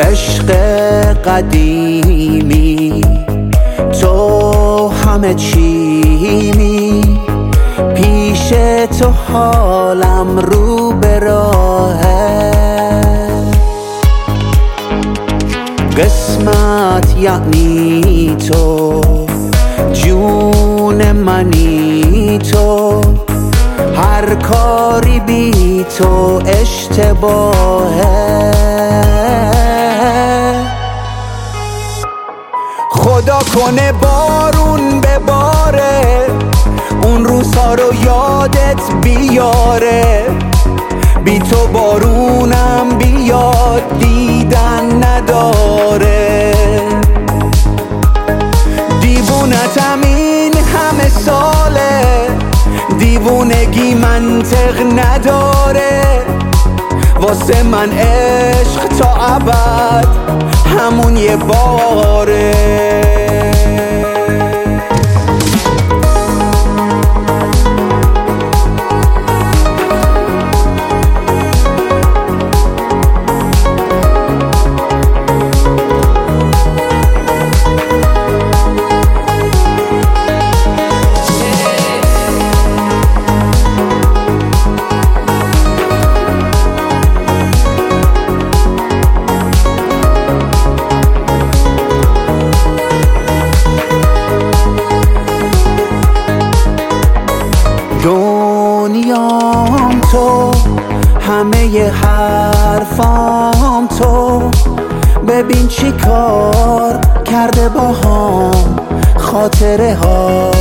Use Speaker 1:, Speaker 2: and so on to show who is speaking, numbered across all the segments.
Speaker 1: عشق قدیمی تو همه چیمی، پیش تو حالم رو به راهه. قسمت یعنی تو، جون منی تو، هر کاری بی تو اشتباهه. خدا کنه بارون بباره، اون روزها رو یادت بیاره، بی تو بارونم بیاد دیدن نداره. دیوونتم این همه ساله، دیوونگی منطق نداره، واسه من عشق تا ابد همون یه باره. دنیام تو، همه ی حرفام تو، ببین چی کار کرده باهام خاطره ها.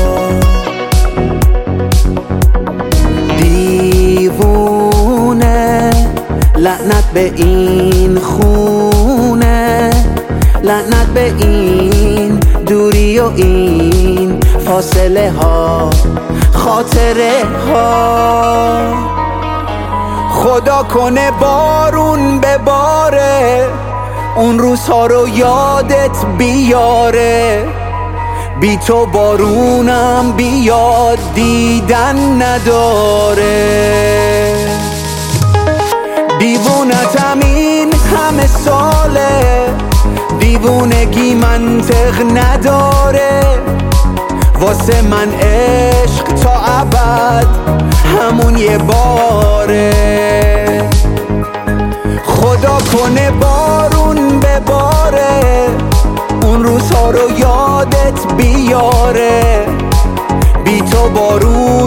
Speaker 1: دیوونه لعنت به این خونه، لعنت به این دوری و این فاصله ها، خاطره ها. خدا کنه بارون بباره، اون روزها رو یادت بیاره، بی تو بارونم بیاد دیدن نداره. دیوونتم این همه ساله، دیوونگی منطق نداره، واسه من عشق تا ابد همون یه باره. خدا کنه بارون بباره، اون روزها رو یادت بیاره، بی تو بارون